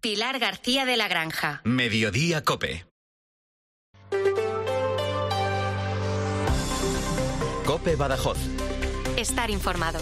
Pilar García de la Granja. Mediodía COPE. COPE Badajoz. Estar informado.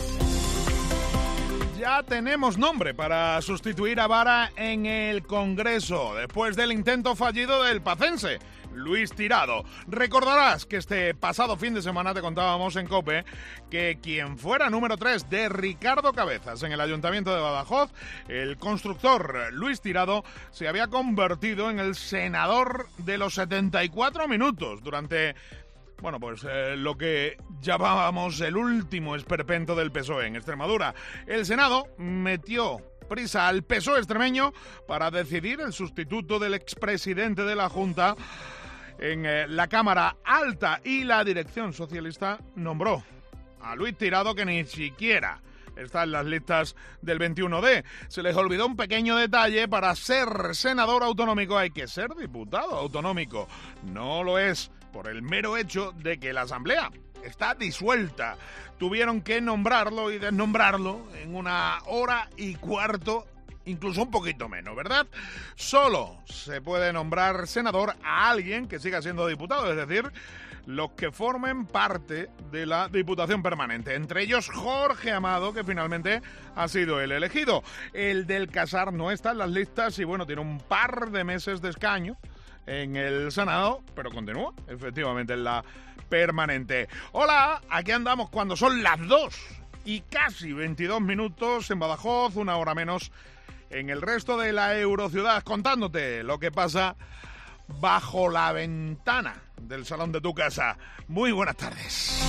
Ya tenemos nombre para sustituir a Vara en el Congreso, después del intento fallido del pacense, Luis Tirado. Recordarás que este pasado fin de semana te contábamos en COPE que quien fuera número 3 de Ricardo Cabezas en el Ayuntamiento de Badajoz, el constructor Luis Tirado, se había convertido en el senador de los 74 minutos durante... Bueno, pues lo que llamábamos el último esperpento del PSOE en Extremadura. El Senado metió prisa al PSOE extremeño para decidir el sustituto del expresidente de la Junta en la Cámara Alta, y la dirección socialista nombró a Luis Tirado, que ni siquiera está en las listas del 21D. Se les olvidó un pequeño detalle: para ser senador autonómico hay que ser diputado autonómico. No lo es por el mero hecho de que la Asamblea está disuelta. Tuvieron que nombrarlo y desnombrarlo en 1 hora y cuarto, incluso un poquito menos, ¿verdad? Solo se puede nombrar senador a alguien que siga siendo diputado, es decir, los que formen parte de la Diputación Permanente. Entre ellos Jorge Amado, que finalmente ha sido el elegido. El del Casar no está en las listas y, bueno, tiene un par de meses de escaño en el Senado, pero continúa efectivamente en la Permanente. Hola, aquí andamos cuando son las 2 y casi 22 minutos en Badajoz, 1 hora menos en el resto de la Eurociudad, contándote lo que pasa bajo la ventana del salón de tu casa. Muy buenas tardes.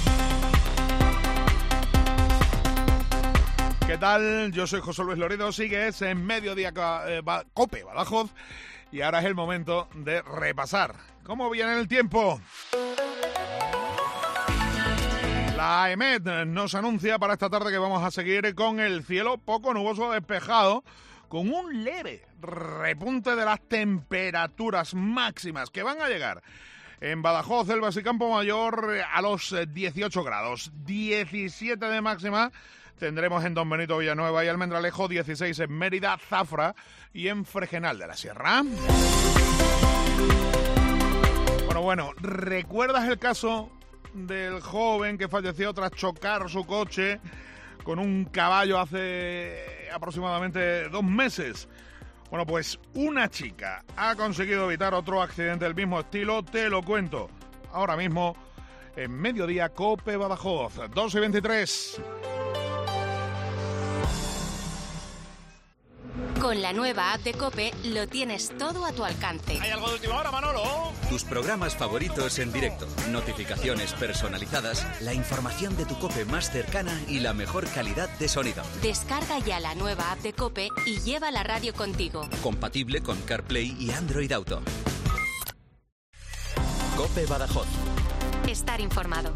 ¿Qué tal? Yo soy José Luis Loredo, sigues en Mediodía COPE Badajoz, y ahora es el momento de repasar cómo viene el tiempo. La EMET nos anuncia para esta tarde que vamos a seguir con el cielo poco nuboso despejado, con un leve repunte de las temperaturas máximas que van a llegar en Badajoz, Elvas y Campo Mayor a los 18 grados, 17 de máxima tendremos en Don Benito, Villanueva y Almendralejo, 16 en Mérida, Zafra y en Fregenal de la Sierra. Bueno, ¿recuerdas el caso del joven que falleció tras chocar su coche con un caballo hace aproximadamente 2 meses? Bueno, pues una chica ha conseguido evitar otro accidente del mismo estilo. Te lo cuento ahora mismo en Mediodía COPE Badajoz, 2:23. Con la nueva app de COPE lo tienes todo a tu alcance. ¿Hay algo de última hora, Manolo? Tus programas favoritos en directo, notificaciones personalizadas, la información de tu COPE más cercana y la mejor calidad de sonido. Descarga ya la nueva app de COPE y lleva la radio contigo. Compatible con CarPlay y Android Auto. COPE Badajoz. Estar informado.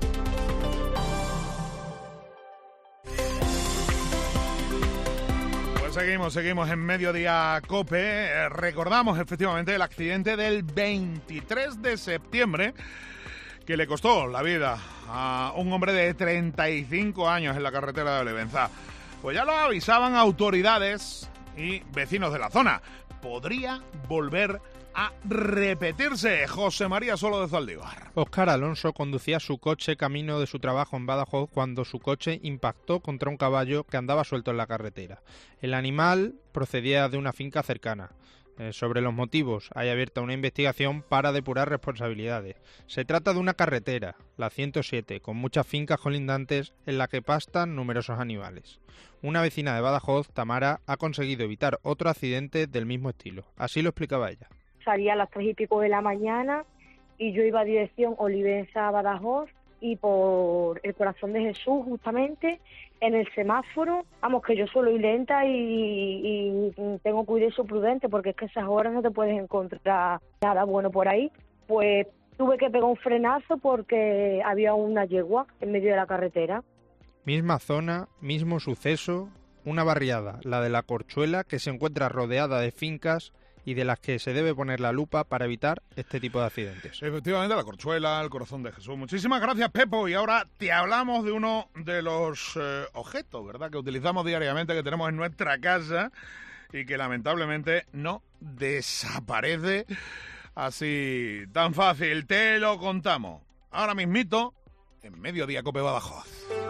Seguimos en Mediodía COPE. Recordamos efectivamente el accidente del 23 de septiembre que le costó la vida a un hombre de 35 años en la carretera de Olivenza. Pues ya lo avisaban autoridades y vecinos de la zona. Podría volver a repetirse. José María Solo de Zaldívar. Óscar Alonso conducía su coche camino de su trabajo en Badajoz cuando su coche impactó contra un caballo que andaba suelto en la carretera. El animal procedía de una finca cercana. Sobre los motivos hay abierta una investigación para depurar responsabilidades. Se trata de una carretera, la 107, con muchas fincas colindantes en la que pastan numerosos animales. Una vecina de Badajoz, Tamara, ha conseguido evitar otro accidente del mismo estilo. Así lo explicaba ella. Salía a las 3 y pico de la mañana y yo iba a dirección Olivenza-Badajoz, y por el Corazón de Jesús, justamente, en el semáforo, vamos, que yo suelo ir lenta y tengo que ir eso prudente, porque es que esas horas no te puedes encontrar nada bueno por ahí. Pues tuve que pegar un frenazo porque había una yegua en medio de la carretera. Misma zona, mismo suceso, una barriada, la de la Corchuela, que se encuentra rodeada de fincas y de las que se debe poner la lupa para evitar este tipo de accidentes. Efectivamente, la Corchuela, el Corazón de Jesús. Muchísimas gracias, Pepo. Y ahora te hablamos de uno de los objetos, ¿verdad?, que utilizamos diariamente, que tenemos en nuestra casa y que lamentablemente no desaparece así tan fácil. Te lo contamos ahora mismito en Mediodía Cope Badajoz.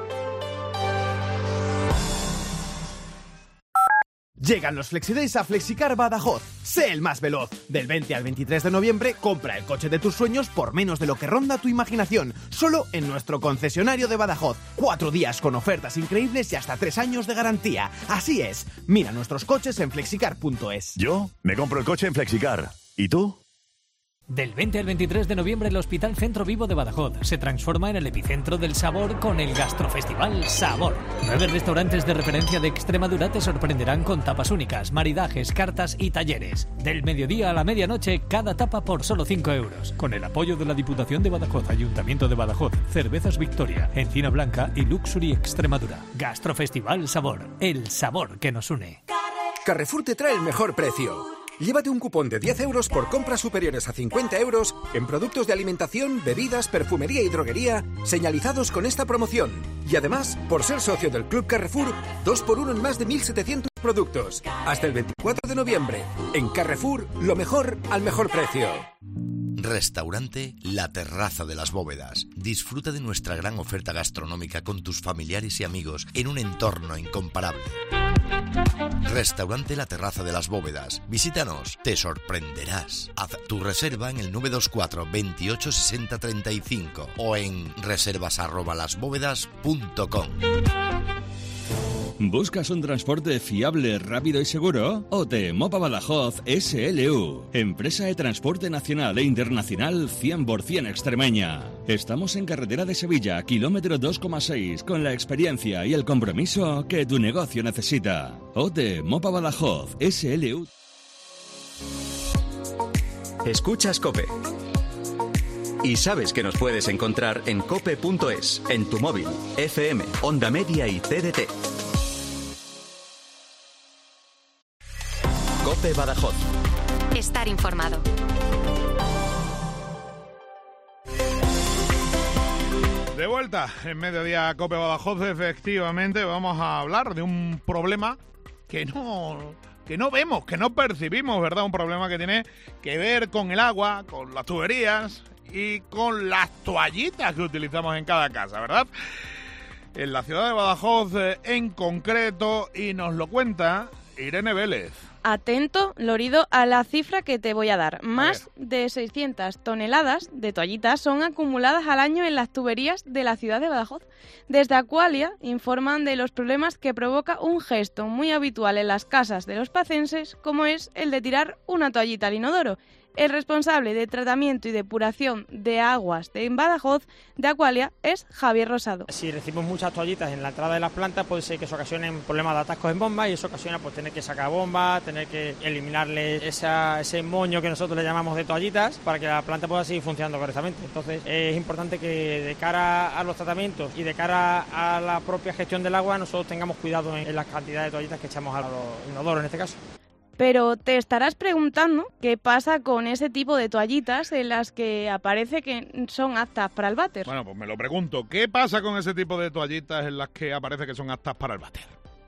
Llegan los FlexiDays a Flexicar Badajoz. Sé el más veloz. Del 20 al 23 de noviembre, compra el coche de tus sueños por menos de lo que ronda tu imaginación. Solo en nuestro concesionario de Badajoz. 4 días con ofertas increíbles y hasta 3 años de garantía. Así es. Mira nuestros coches en flexicar.es. Yo me compro el coche en Flexicar. ¿Y tú? Del 20 al 23 de noviembre el Hospital Centro Vivo de Badajoz se transforma en el epicentro del sabor con el Gastrofestival Sabor. 9 restaurantes de referencia de Extremadura te sorprenderán con tapas únicas, maridajes, cartas y talleres. Del mediodía a la medianoche, cada tapa por solo 5 euros. Con el apoyo de la Diputación de Badajoz, Ayuntamiento de Badajoz, Cervezas Victoria, Encina Blanca y Luxury Extremadura. Gastrofestival Sabor, el sabor que nos une. Carrefour te trae el mejor precio. Llévate un cupón de 10 euros por compras superiores a 50 euros en productos de alimentación, bebidas, perfumería y droguería señalizados con esta promoción. Y además, por ser socio del Club Carrefour, 2x1 en más de 1.700 productos. Hasta el 24 de noviembre. En Carrefour, lo mejor al mejor precio. Restaurante La Terraza de las Bóvedas. Disfruta de nuestra gran oferta gastronómica con tus familiares y amigos en un entorno incomparable. Restaurante La Terraza de las Bóvedas. Visítanos, te sorprenderás. Haz tu reserva en el 924 28 60 35 o en reservas@lasbóvedas.com. ¿Buscas un transporte fiable, rápido y seguro? OTE Mopa Badajoz SLU, empresa de transporte nacional e internacional 100% extremeña. Estamos en carretera de Sevilla, kilómetro 2,6, con la experiencia y el compromiso que tu negocio necesita. OTE Mopa Badajoz SLU. Escuchas COPE. Y sabes que nos puedes encontrar en cope.es, en tu móvil, FM, Onda Media y TDT. COPE Badajoz. Estar informado. De vuelta en Mediodía Cope Badajoz, efectivamente vamos a hablar de un problema que no vemos, que no percibimos, ¿verdad? Un problema que tiene que ver con el agua, con las tuberías y con las toallitas que utilizamos en cada casa, ¿verdad? En la ciudad de Badajoz en concreto, y nos lo cuenta Irene Vélez. Atento, Lorido, a la cifra que te voy a dar. Más de 600 toneladas de toallitas son acumuladas al año en las tuberías de la ciudad de Badajoz. Desde Aqualia informan de los problemas que provoca un gesto muy habitual en las casas de los pacenses, como es el de tirar una toallita al inodoro. El responsable de tratamiento y depuración de aguas de Badajoz de Aqualia es Javier Rosado. Si recibimos muchas toallitas en la entrada de las plantas, puede ser que eso ocasione problemas de atascos en bombas, y eso ocasiona pues tener que sacar bombas, tener que eliminarle ese moño que nosotros le llamamos de toallitas para que la planta pueda seguir funcionando correctamente. Entonces es importante que de cara a los tratamientos y de cara a la propia gestión del agua nosotros tengamos cuidado en las cantidades de toallitas que echamos a los inodoros en este caso. Pero te estarás preguntando qué pasa con ese tipo de toallitas en las que aparece que son aptas para el váter. Bueno, pues me lo pregunto. ¿Qué pasa con ese tipo de toallitas en las que aparece que son aptas para el váter?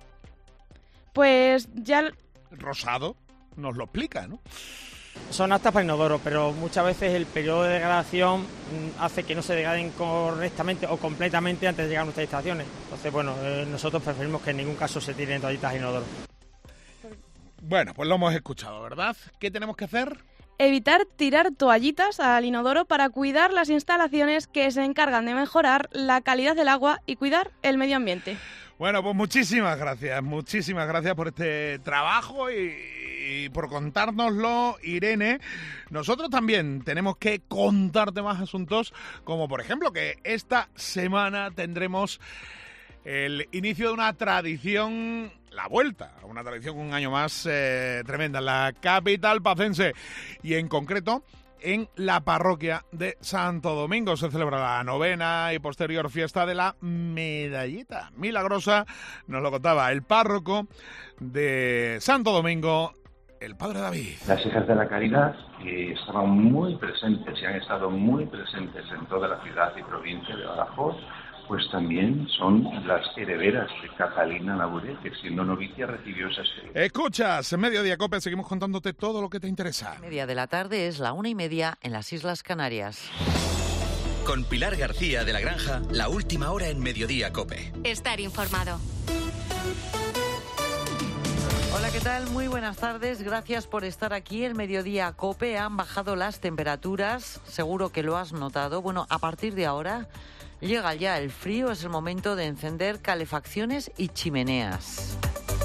Pues ya... Rosado nos lo explica, ¿no? Son aptas para inodoro, pero muchas veces el periodo de degradación hace que no se degraden correctamente o completamente antes de llegar a nuestras instalaciones. Entonces, bueno, nosotros preferimos que en ningún caso se tiren toallitas a inodoro. Bueno, pues lo hemos escuchado, ¿verdad? ¿Qué tenemos que hacer? Evitar tirar toallitas al inodoro para cuidar las instalaciones que se encargan de mejorar la calidad del agua y cuidar el medio ambiente. Bueno, pues muchísimas gracias por este trabajo y por contárnoslo, Irene. Nosotros también tenemos que contarte más asuntos, como por ejemplo que esta semana tendremos el inicio de una tradición, la vuelta a una tradición un año más tremenda en la capital pacense, y en concreto en la parroquia de Santo Domingo se celebra la 9ª y posterior fiesta de la Medallita Milagrosa. Nos lo contaba el párroco de Santo Domingo, el padre David. Las hijas de la caridad estaban muy presentes y han estado muy presentes en toda la ciudad y provincia de Badajoz pues también son las herederas de Catalina Labouré, que siendo novicia recibió esa experiencia. Escuchas, Mediodía Cope, seguimos contándote todo lo que te interesa. 1:30 es la 1:30 en las Islas Canarias. Con Pilar García de la Granja, la última hora en Mediodía Cope. Estar informado. Hola, ¿qué tal? Muy buenas tardes. Gracias por estar aquí. El Mediodía Cope. Han bajado las temperaturas. Seguro que lo has notado. Bueno, a partir de ahora llega ya el frío. Es el momento de encender calefacciones y chimeneas.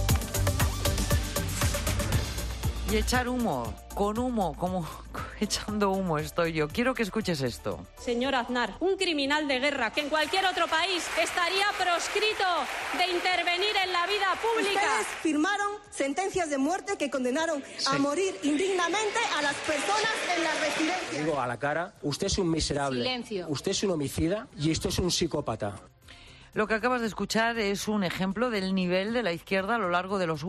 Y echar humo, con humo, como echando humo estoy yo. Quiero que escuches esto. Señor Aznar, un criminal de guerra que en cualquier otro país estaría proscrito de intervenir en la vida pública. Ustedes firmaron sentencias de muerte que condenaron a morir indignamente a las personas en las residencias. Digo a la cara, usted es un miserable. Silencio. Usted es un homicida y usted es un psicópata. Lo que acabas de escuchar es un ejemplo del nivel de la izquierda a lo largo de los